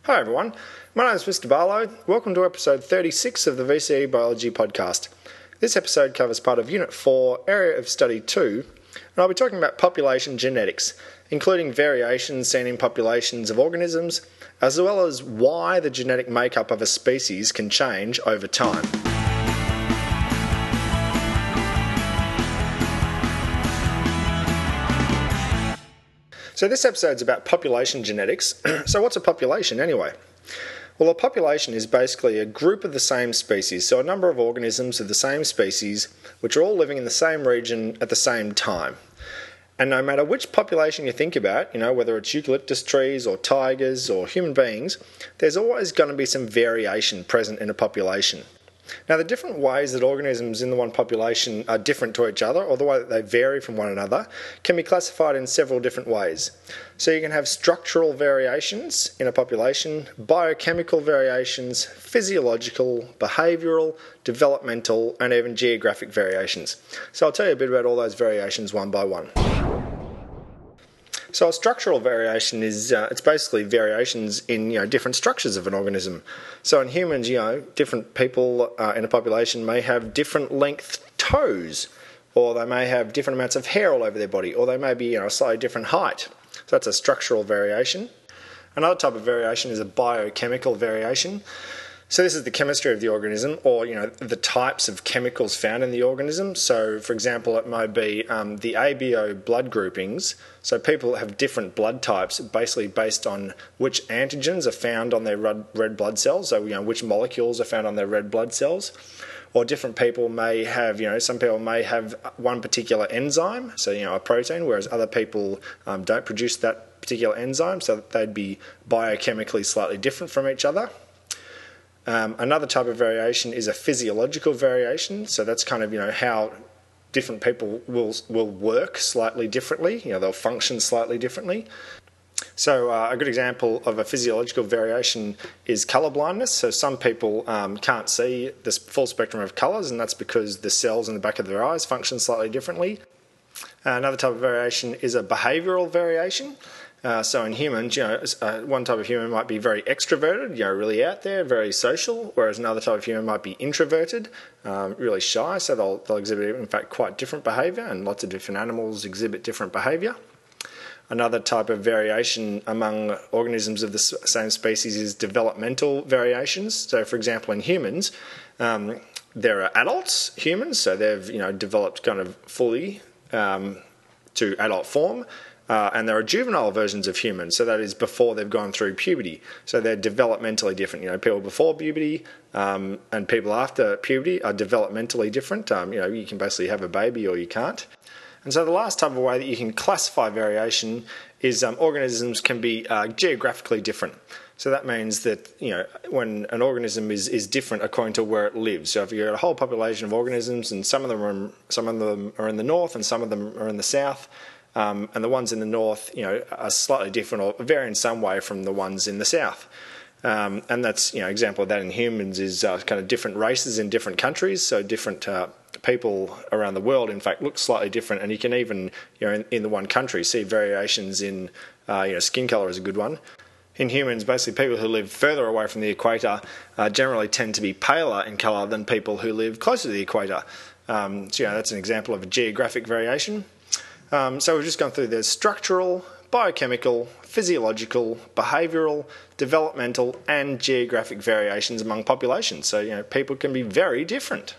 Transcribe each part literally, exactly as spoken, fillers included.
Hi everyone, my name is Mister Barlow. Welcome to episode thirty-six of the V C E Biology podcast. This episode covers part of Unit four, Area of Study two, and I'll be talking about population genetics, including variations seen in populations of organisms, as well as why the genetic makeup of a species can change over time. So this episode's about population genetics. So what's a population anyway? Well, a population is basically a group of the same species, so a number of organisms of the same species which are all living in the same region at the same time. And no matter which population you think about, you know, whether it's eucalyptus trees or tigers or human beings, there's always going to be some variation present in a population. Now, the different ways that organisms in the one population are different to each other, or the way that they vary from one another, can be classified in several different ways. So you can have structural variations in a population, biochemical variations, physiological, behavioural, developmental, and even geographic variations. So I'll tell you a bit about all those variations one by one. So a structural variation is, uh, it's basically variations in, you know, different structures of an organism. So in humans, you know, different people uh, in a population may have different length toes, or they may have different amounts of hair all over their body, or they may be, you know, a slightly different height. So that's a structural variation. Another type of variation is a biochemical variation. So this is the chemistry of the organism, or, you know, the types of chemicals found in the organism. So, for example, it might be um, the A B O blood groupings. So people have different blood types, basically based on which antigens are found on their red, red blood cells. So, you know, which molecules are found on their red blood cells. Or different people may have, you know, some people may have one particular enzyme, so, you know, a protein, whereas other people um, don't produce that particular enzyme, so they'd be biochemically slightly different from each other. Um, another type of variation is a physiological variation. So that's kind of, you know, how different people will will work slightly differently. You know, they'll function slightly differently. So uh, a good example of a physiological variation is colour blindness. So some people um, can't see the full spectrum of colours, and that's because the cells in the back of their eyes function slightly differently. Uh, another type of variation is a behavioural variation. Uh, so in humans, you know, uh, one type of human might be very extroverted, you know, really out there, very social, whereas another type of human might be introverted, um, really shy, so they'll, they'll exhibit, in fact, quite different behaviour, and lots of different animals exhibit different behaviour. Another type of variation among organisms of the same species is developmental variations. So, for example, in humans, um, there are adults, humans, so they've, you know, developed kind of fully um, to adult form. Uh, and there are juvenile versions of humans, so that is before they've gone through puberty. So they're developmentally different. You know, people before puberty um, and people after puberty are developmentally different. Um, you know, you can basically have a baby or you can't. And so the last type of way that you can classify variation is um, organisms can be uh, geographically different. So that means that, you know, when an organism is, is different according to where it lives. So if you've got a whole population of organisms and some of them are, some of them are in the north and some of them are in the south, Um, and the ones in the north, you know, are slightly different or vary in some way from the ones in the south. Um, and that's, you know, example of that in humans is uh, kind of different races in different countries. So different uh, people around the world, in fact, look slightly different. And you can even, you know, in, in the one country, see variations in, uh, you know, skin colour is a good one. In humans, basically people who live further away from the equator uh, generally tend to be paler in colour than people who live closer to the equator. Um, so, you know, that's an example of a geographic variation. Um, so we've just gone through the structural, biochemical, physiological, behavioural, developmental and geographic variations among populations. So, you know, people can be very different.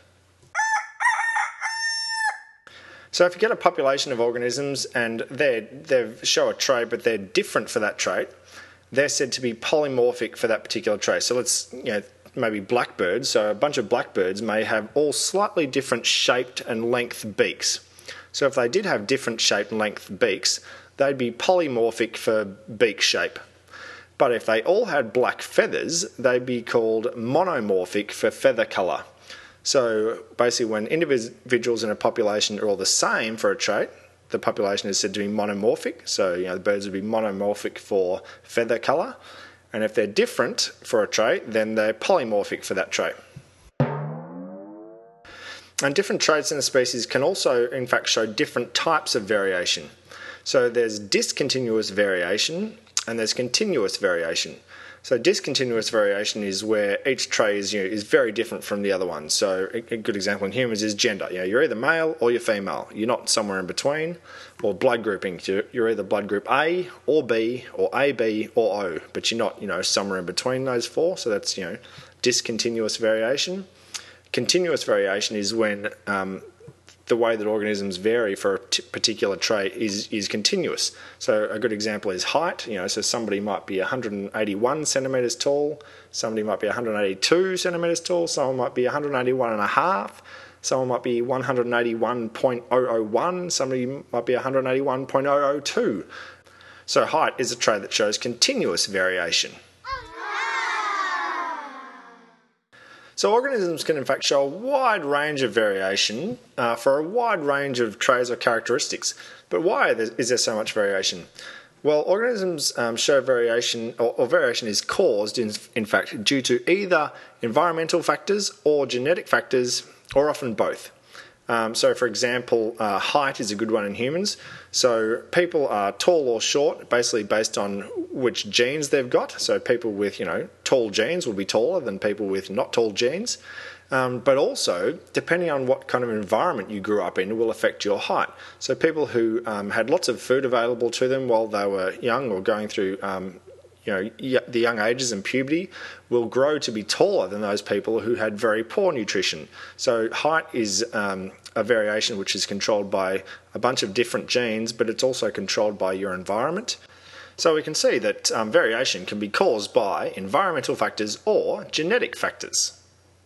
So if you get a population of organisms and they they show a trait but they're different for that trait, they're said to be polymorphic for that particular trait. So let's, you know, maybe blackbirds. So a bunch of blackbirds may have all slightly different shaped and length beaks. So if they did have different shape and length beaks, they'd be polymorphic for beak shape. But if they all had black feathers, they'd be called monomorphic for feather colour. So basically when individuals in a population are all the same for a trait, the population is said to be monomorphic. So, you know, the birds would be monomorphic for feather colour. And if they're different for a trait, then they're polymorphic for that trait. And different traits in a species can also, in fact, show different types of variation. So there's discontinuous variation and there's continuous variation. So discontinuous variation is where each trait is, you know, is very different from the other one. So a, a good example in humans is gender. You know, you're either male or you're female. You're not somewhere in between. Or blood grouping. You're, you're either blood group A or B or A B or O, but you're not, you know, somewhere in between those four. So that's, you know, discontinuous variation. Continuous variation is when um, the way that organisms vary for a t- particular trait is is continuous. So a good example is height. You know, so somebody might be one hundred eighty-one centimeters tall, somebody might be one hundred eighty-two centimeters tall, someone might be one hundred eighty-one and a half, someone might be one hundred eighty-one point zero zero one, somebody might be one hundred eighty-one point zero zero two. So height is a trait that shows continuous variation. So organisms can in fact show a wide range of variation uh, for a wide range of traits or characteristics. But why is there so much variation? Well, organisms um, show variation, or, or variation is caused, in, in fact, due to either environmental factors or genetic factors, or often both. Um, so, for example, uh, height is a good one in humans. So people are tall or short, basically based on which genes they've got. So people with, you know, tall genes will be taller than people with not tall genes. Um, but also, depending on what kind of environment you grew up in, will affect your height. So people who um, had lots of food available to them while they were young or going through um, you know, the young ages and puberty will grow to be taller than those people who had very poor nutrition. So height is um, a variation which is controlled by a bunch of different genes, but it's also controlled by your environment. So we can see that um, variation can be caused by environmental factors or genetic factors.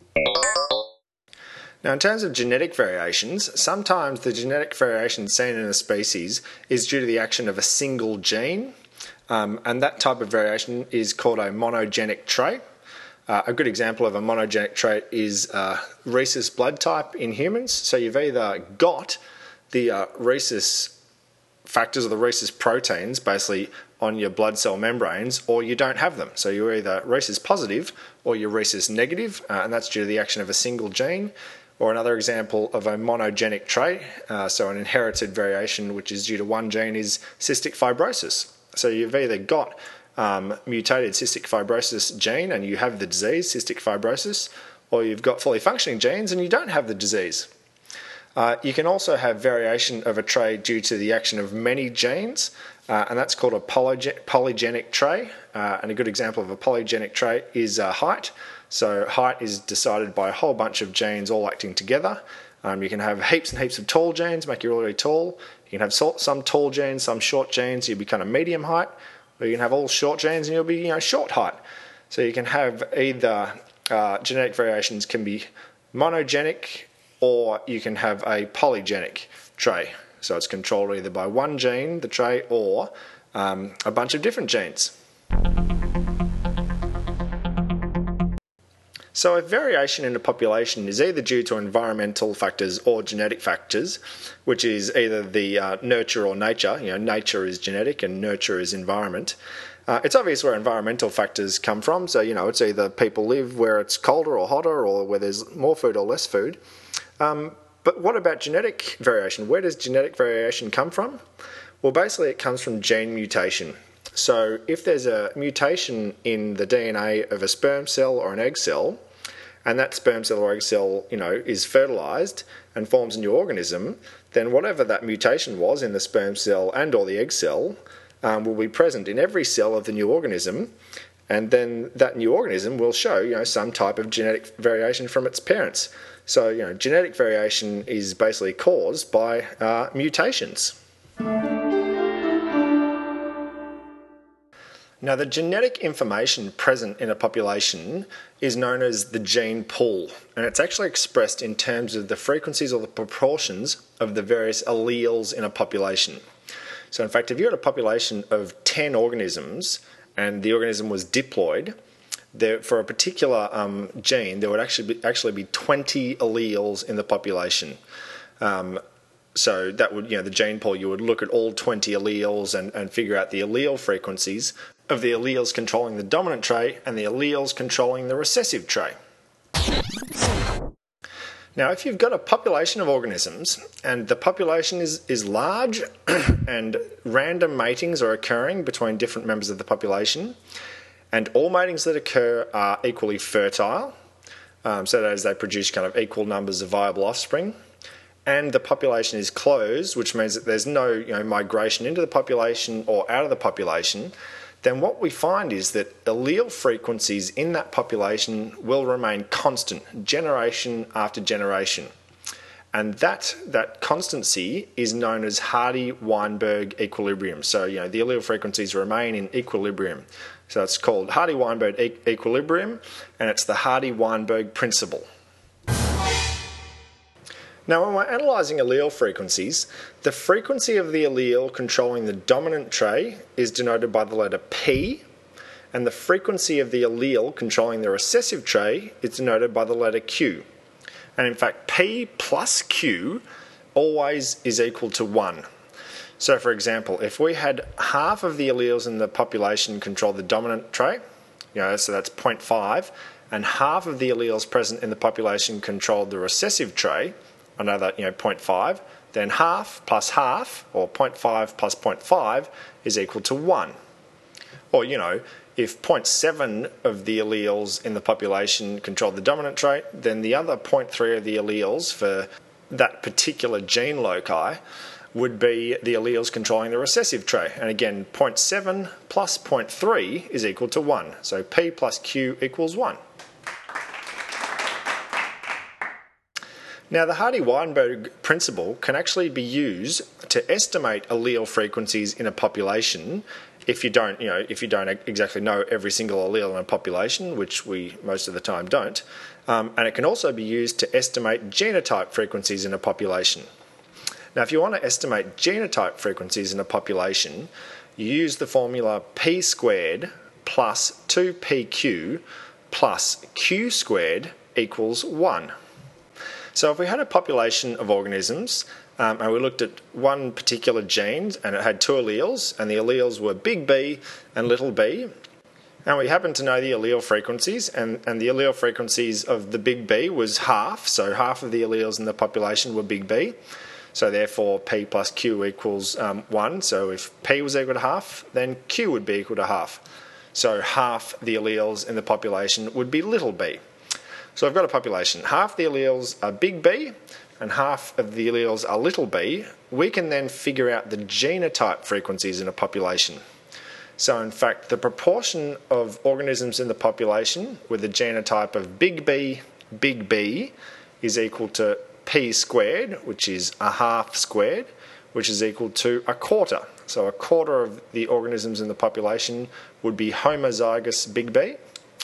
Now, in terms of genetic variations, sometimes the genetic variation seen in a species is due to the action of a single gene. Um, and that type of variation is called a monogenic trait. Uh, a good example of a monogenic trait is uh, rhesus blood type in humans. So you've either got the uh, rhesus factors or the rhesus proteins basically on your blood cell membranes, or you don't have them. So you're either rhesus positive or you're rhesus negative, uh, and that's due to the action of a single gene. Or another example of a monogenic trait, uh, so an inherited variation which is due to one gene, is cystic fibrosis. So you've either got um, mutated cystic fibrosis gene and you have the disease, cystic fibrosis, or you've got fully functioning genes and you don't have the disease. Uh, you can also have variation of a trait due to the action of many genes, uh, and that's called a polygen- polygenic trait. Uh, and a good example of a polygenic trait is uh, height. So height is decided by a whole bunch of genes all acting together. Um, you can have heaps and heaps of tall genes, make you really, really tall. You can have some tall genes, some short genes, you'll be kind of medium height. Or you can have all short genes and you'll be, you know, short height. So you can have either uh, genetic variations can be monogenic, or you can have a polygenic trait. So it's controlled either by one gene, the trait, or um, a bunch of different genes. So if variation in a population is either due to environmental factors or genetic factors, which is either the uh, nurture or nature, you know, nature is genetic and nurture is environment, uh, it's obvious where environmental factors come from. So, you know, it's either people live where it's colder or hotter, or where there's more food or less food. Um, but what about genetic variation? Where does genetic variation come from? Well, basically it comes from gene mutation. So if there's a mutation in the D N A of a sperm cell or an egg cell, and that sperm cell or egg cell, you know, is fertilised and forms a new organism, then whatever that mutation was in the sperm cell and or the egg cell um, will be present in every cell of the new organism, and then that new organism will show, you know, some type of genetic variation from its parents. So, you know, genetic variation is basically caused by uh, mutations. Now, the genetic information present in a population is known as the gene pool, and it's actually expressed in terms of the frequencies or the proportions of the various alleles in a population. So, in fact, if you had a population of ten organisms and the organism was diploid, there, for a particular um, gene, there would actually be, actually be twenty alleles in the population. Um, So that would, you know, the gene pool, you would look at all twenty alleles and, and figure out the allele frequencies of the alleles controlling the dominant trait and the alleles controlling the recessive trait. Now, if you've got a population of organisms and the population is, is large and random matings are occurring between different members of the population, And all matings that occur are equally fertile, um, so that is they produce kind of equal numbers of viable offspring. And the population is closed, which means that there's no you know, migration into the population or out of the population. Then what we find is that allele frequencies in that population will remain constant generation after generation. And that, that constancy is known as Hardy-Weinberg equilibrium. So, you know, the allele frequencies remain in equilibrium. So it's called Hardy-Weinberg e- equilibrium, and it's the Hardy-Weinberg principle. Now, when we're analysing allele frequencies, the frequency of the allele controlling the dominant trait is denoted by the letter P, and the frequency of the allele controlling the recessive trait is denoted by the letter Q. And in fact, P plus Q always is equal to one. So, for example, if we had half of the alleles in the population control the dominant trait, you know, so that's zero point five, and half of the alleles present in the population controlled the recessive trait, another, you know, zero point five, then half plus half, or zero point five plus zero point five, is equal to one. Or, you know, if zero point seven of the alleles in the population controlled the dominant trait, then the other zero point three of the alleles for that particular gene loci would be the alleles controlling the recessive trait. And again, zero point seven plus zero point three is equal to one. So P plus Q equals one. Now, the Hardy-Weinberg principle can actually be used to estimate allele frequencies in a population if you don't, you know, if you don't exactly know every single allele in a population, which we most of the time don't. Um, and it can also be used to estimate genotype frequencies in a population. Now, if you want to estimate genotype frequencies in a population, you use the formula P squared plus two P Q plus Q squared equals one. So if we had a population of organisms um, and we looked at one particular gene and it had two alleles, and the alleles were big B and little b, and we happen to know the allele frequencies, and, and the allele frequencies of the big B was half, so half of the alleles in the population were big B, so therefore P plus Q equals um, one, so if P was equal to half, then Q would be equal to half. So half the alleles in the population would be little b. So I've got a population. Half the alleles are big B and half of the alleles are little b. We can then figure out the genotype frequencies in a population. So in fact, the proportion of organisms in the population with the genotype of big B, big B is equal to P squared, which is a half squared, which is equal to a quarter. So a quarter of the organisms in the population would be homozygous big B.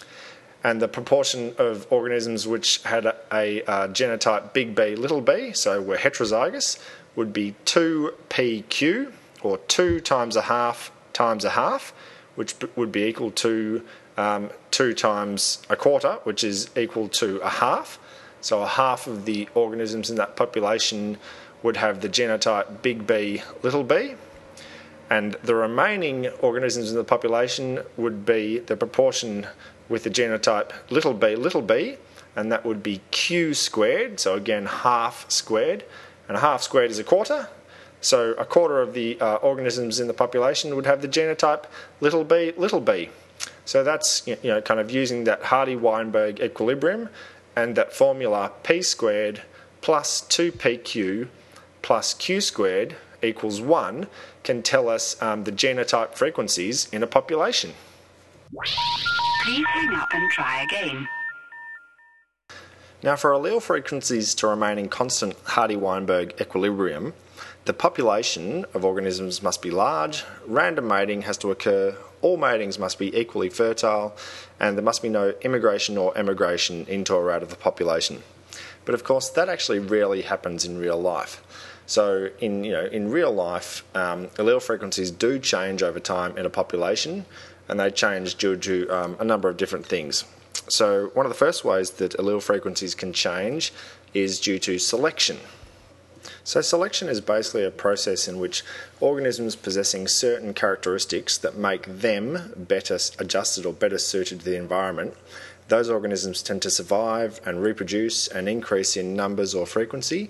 And the proportion of organisms which had a, a, a genotype big B, little b, so were heterozygous, would be two P Q, or two times a half times a half, which would be equal to um, two times a quarter, which is equal to a half. So a half of the organisms in that population would have the genotype big B, little b. And the remaining organisms in the population would be the proportion with the genotype little b, little b, and that would be Q squared, so again half squared, and a half squared is a quarter, so a quarter of the uh, organisms in the population would have the genotype little b, little b. So that's, you know, kind of using that Hardy-Weinberg equilibrium and that formula P squared plus two P Q plus Q squared equals one can tell us um, the genotype frequencies in a population. Please hang up and try again. Now, for allele frequencies to remain in constant Hardy-Weinberg equilibrium, the population of organisms must be large, random mating has to occur, all matings must be equally fertile, and there must be no immigration or emigration into or out of the population. But of course, that actually rarely happens in real life. So in, you know, in real life, um, allele frequencies do change over time in a population, and they change due to um, a number of different things. So one of the first ways that allele frequencies can change is due to selection. So selection is basically a process in which organisms possessing certain characteristics that make them better adjusted or better suited to the environment, those organisms tend to survive and reproduce and increase in numbers or frequency,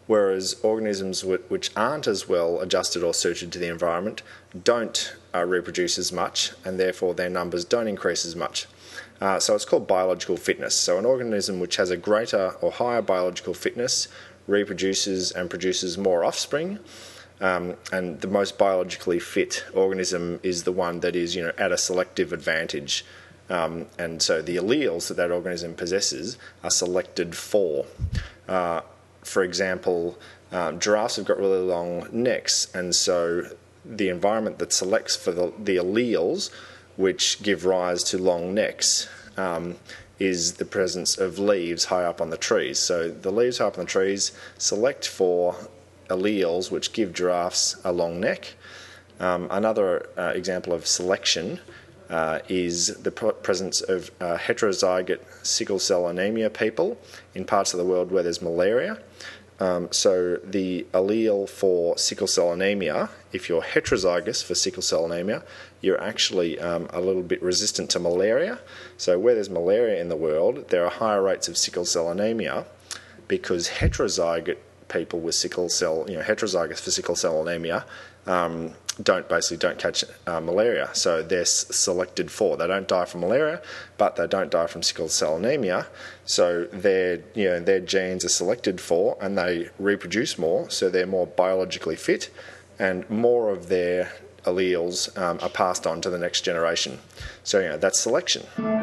whereas organisms w- which aren't as well adjusted or suited to the environment don't uh, reproduce as much, and therefore their numbers don't increase as much. Uh, so it's called biological fitness. So an organism which has a greater or higher biological fitness reproduces and produces more offspring. Um, and the most biologically fit organism is the one that is, you know, at a selective advantage. Um, and so the alleles that that organism possesses are selected for. Uh, for example, um, giraffes have got really long necks, and so the environment that selects for the, the alleles which give rise to long necks um, is the presence of leaves high up on the trees. So the leaves high up on the trees select for alleles which give giraffes a long neck. Um, another uh, example of selection uh, is the pr- presence of uh, heterozygote sickle cell anemia people in parts of the world where there's malaria. Um, so the allele for sickle cell anemia, if you're heterozygous for sickle cell anemia, you're actually um, a little bit resistant to malaria. So where there's malaria in the world, there are higher rates of sickle cell anemia because heterozygote people with sickle cell, you know, heterozygous for sickle cell anemia, um, don't basically don't catch uh, malaria. So they're s- selected for. They don't die from malaria, but they don't die from sickle cell anemia. So their, you know, their genes are selected for, and they reproduce more. So they're more biologically fit, and more of their alleles um, are passed on to the next generation. So, you know, that's selection.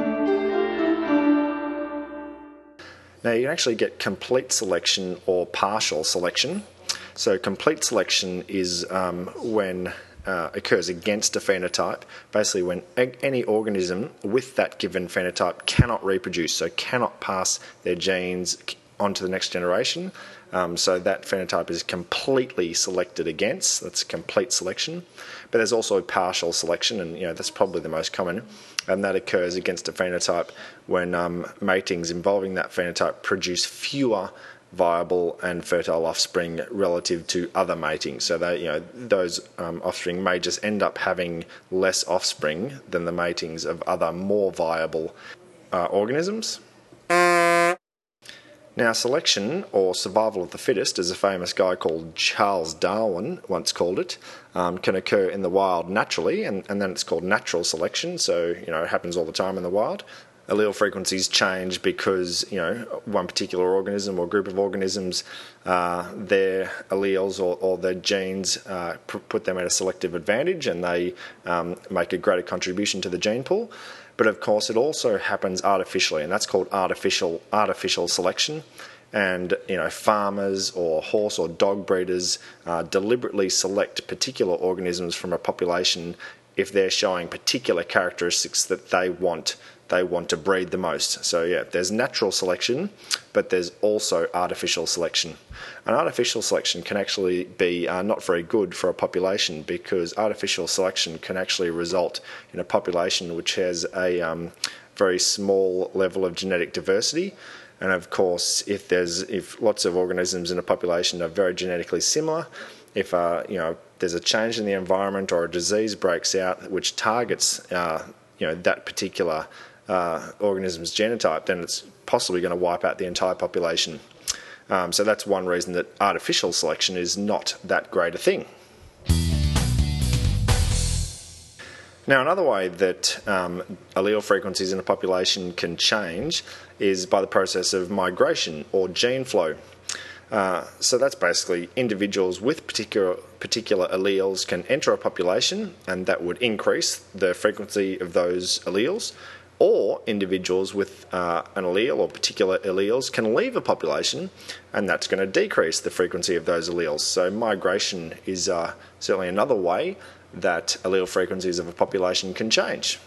Now, you can actually get complete selection or partial selection. So complete selection is um, when uh, occurs against a phenotype, basically when ag- any organism with that given phenotype cannot reproduce, so cannot pass their genes on to the next generation. Um, so that phenotype is completely selected against. That's complete selection. But there's also partial selection, and you know that's probably the most common, and that occurs against a phenotype when um, matings involving that phenotype produce fewer viable and fertile offspring relative to other mating. So they, you know, those um, offspring may just end up having less offspring than the matings of other more viable uh, organisms. Now, selection, or survival of the fittest, as a famous guy called Charles Darwin once called it, um, can occur in the wild naturally, and, and then it's called natural selection, so, you know, it happens all the time in the wild. Allele frequencies change because, you know, one particular organism or group of organisms, uh, their alleles or, or their genes uh, put them at a selective advantage, and they um, make a greater contribution to the gene pool. But of course, it also happens artificially, and that's called artificial artificial selection. And you know, farmers or horse or dog breeders uh, deliberately select particular organisms from a population if they're showing particular characteristics that they want they want to breed the most. So yeah, there's natural selection, but there's also artificial selection. And artificial selection can actually be uh, not very good for a population, because artificial selection can actually result in a population which has a um, very small level of genetic diversity. And of course, if there's if lots of organisms in a population are very genetically similar, if uh, you know there's a change in the environment or a disease breaks out which targets uh, you know that particular uh, organism's genotype, then it's possibly going to wipe out the entire population. Um, so that's one reason that artificial selection is not that great a thing. Now, another way that um, allele frequencies in a population can change is by the process of migration or gene flow. Uh, so that's basically individuals with particular particular alleles can enter a population, and that would increase the frequency of those alleles. Or individuals with uh, an allele or particular alleles can leave a population, and that's going to decrease the frequency of those alleles. So migration is uh, certainly another way that allele frequencies of a population can change.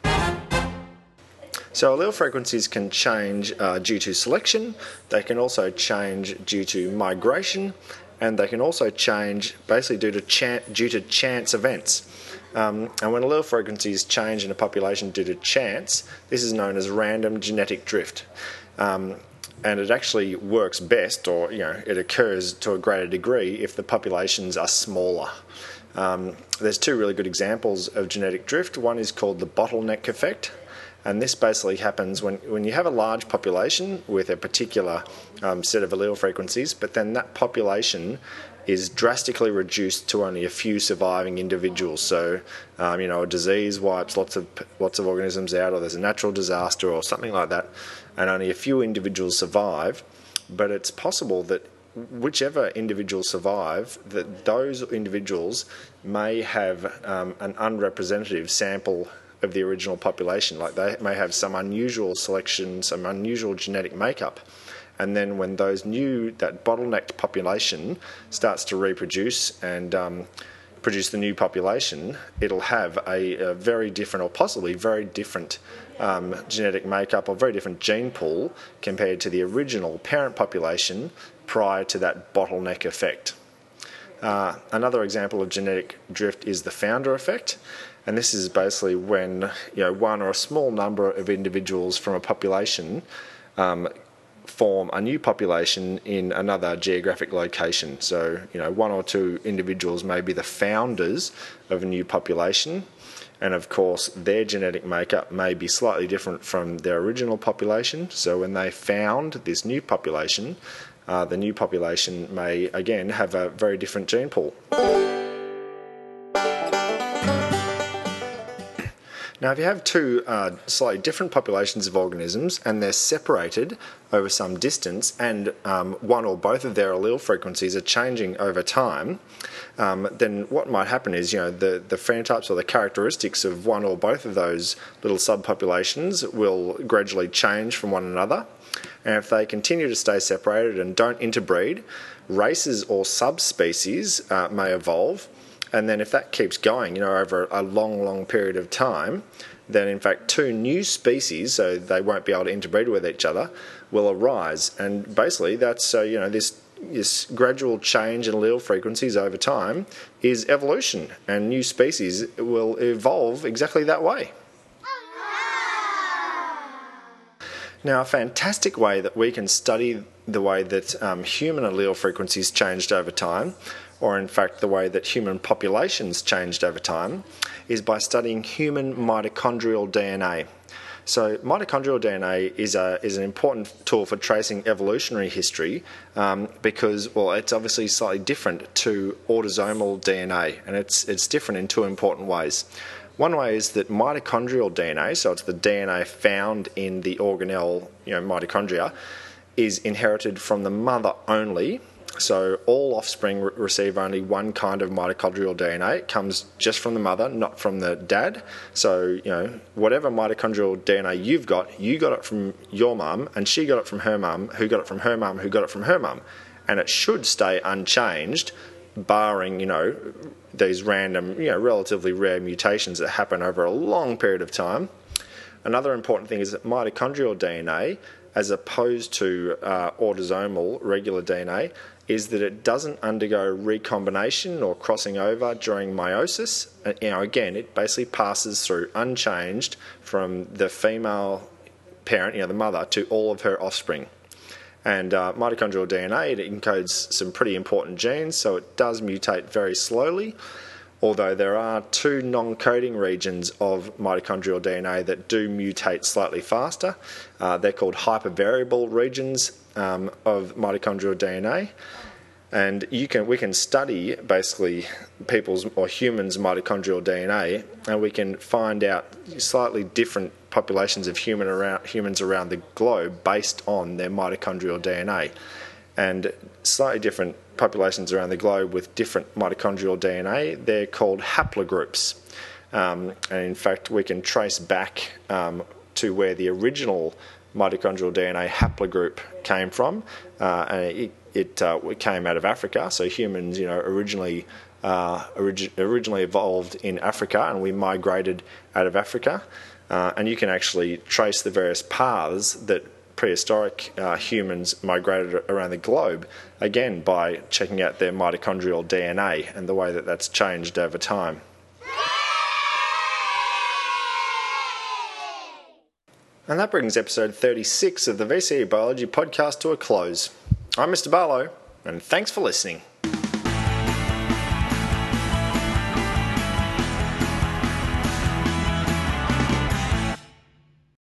So allele frequencies can change uh, due to selection, they can also change due to migration, and they can also change basically due to, chan- due to chance events. Um, and when allele frequencies change in a population due to chance, this is known as random genetic drift. Um, and it actually works best, or you know, it occurs to a greater degree if the populations are smaller. Um, there's two really good examples of genetic drift. One is called the bottleneck effect, And this basically happens when, when you have a large population with a particular um, set of allele frequencies, but then that population is drastically reduced to only a few surviving individuals. So, um, you know, a disease wipes lots of lots of organisms out, or there's a natural disaster or something like that, and only a few individuals survive. But it's possible that whichever individuals survive, that those individuals may have um, an unrepresentative sample of the original population. Like they may have some unusual selection, some unusual genetic makeup. And then when those new, that bottlenecked population starts to reproduce and um, produce the new population, it'll have a, a very different, or possibly very different um, genetic makeup or very different gene pool compared to the original parent population prior to that bottleneck effect. Uh, another example of genetic drift is the founder effect. And this is basically when, you know, one or a small number of individuals from a population um, form a new population in another geographic location. So, you know, one or two individuals may be the founders of a new population, and of course their genetic makeup may be slightly different from their original population. So when they found this new population, uh, the new population may again have a very different gene pool. Now, if you have two uh, slightly different populations of organisms and they're separated over some distance, and um, one or both of their allele frequencies are changing over time, um, then what might happen is, you know, the, the phenotypes or the characteristics of one or both of those little subpopulations will gradually change from one another. And if they continue to stay separated and don't interbreed, races or subspecies uh, may evolve. And then if that keeps going, you know, over a long, long period of time, then in fact two new species, so they won't be able to interbreed with each other, will arise. And basically that's, uh, you know, this, this gradual change in allele frequencies over time is evolution, and new species will evolve exactly that way. Now, a fantastic way that we can study the way that um, human allele frequencies changed over time, or in fact the way that human populations changed over time, is by studying human mitochondrial D N A. So mitochondrial D N A is a is an important tool for tracing evolutionary history um, because, well, it's obviously slightly different to autosomal D N A, and it's it's different in two important ways. One way is that mitochondrial D N A, so it's the D N A found in the organelle, you know, mitochondria, is inherited from the mother only. So all offspring re- receive only one kind of mitochondrial D N A. It comes just from the mother, not from the dad. So, you know, whatever mitochondrial D N A you've got, you got it from your mum, and she got it from her mum, who got it from her mum, who got it from her mum. And it should stay unchanged, barring, you know, these random, you know, relatively rare mutations that happen over a long period of time. Another important thing is that mitochondrial D N A, as opposed to uh, autosomal regular D N A, is that it doesn't undergo recombination or crossing over during meiosis. And, you know, again, it basically passes through unchanged from the female parent, you know, the mother, to all of her offspring. And uh, mitochondrial D N A, it encodes some pretty important genes, so it does mutate very slowly, although there are two non-coding regions of mitochondrial D N A that do mutate slightly faster. Uh, they're called hypervariable regions um, of mitochondrial D N A. And you can we can study basically people's or humans' mitochondrial D N A, and we can find out slightly different populations of human around, humans around the globe based on their mitochondrial D N A. And slightly different populations around the globe with different mitochondrial D N A, they're called haplogroups. Um, and in fact, we can trace back um, to where the original mitochondrial D N A haplogroup came from, uh, and it, it, uh, it came out of Africa. So humans, you know, originally uh, origi- originally evolved in Africa, and we migrated out of Africa. Uh, and you can actually trace the various paths that prehistoric uh, humans migrated around the globe, again by checking out their mitochondrial D N A and the way that that's changed over time. And that brings episode thirty-six of the V C E Biology podcast to a close. I'm Mister Barlow, and thanks for listening.